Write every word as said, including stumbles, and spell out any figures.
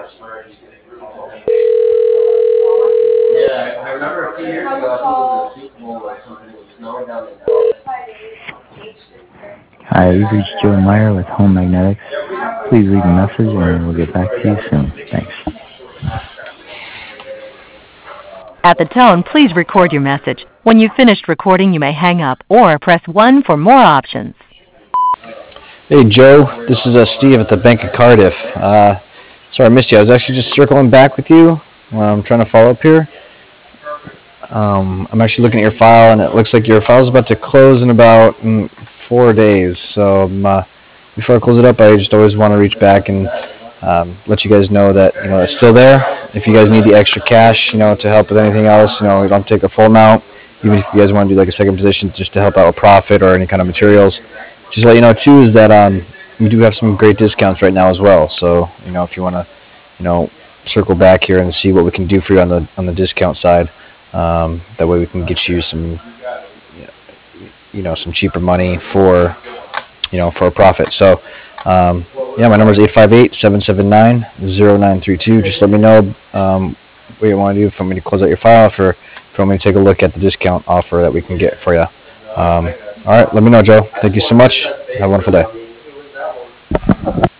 Yeah, I remember a few years ago, I think it was the Super Bowl or something, it was snowing down in Dallas. Hi, you've reached Joe Meyer with Home Magnetics. Please leave a message and we'll get back to you soon. Thanks. At the tone, please record your message. When you've finished recording, you may hang up or press one for more options. Hey Joe, this is uh, Steve at the Bank of Cardiff. Uh, sorry I missed you. I was actually just circling back with you. I'm trying to follow up here. Um, I'm actually looking at your file, and it looks like your file's about to close in about mm, four days. So um, uh, before I close it up, I just always want to reach back and um, let you guys know that you know it's still there. If you guys need the extra cash, you know, to help with anything else, you know, we don't take a full amount. Even if you guys want to do like a second position just to help out with profit or any kind of materials. Just to let you know too is that um, we do have some great discounts right now as well. So you know if you want to, you know, circle back here and see what we can do for you on the on the discount side. Um, that way we can get you some, you know, some cheaper money for, you know, for a profit. So um, yeah, my number is eight five eight, seven seven nine, zero nine three two. Just let me know um, what you want to do. If you want me to close out your file, for if you want me to take a look at the discount offer that we can get for you. Um, all right, let me know, Joe. Thank you so much. Have a wonderful day.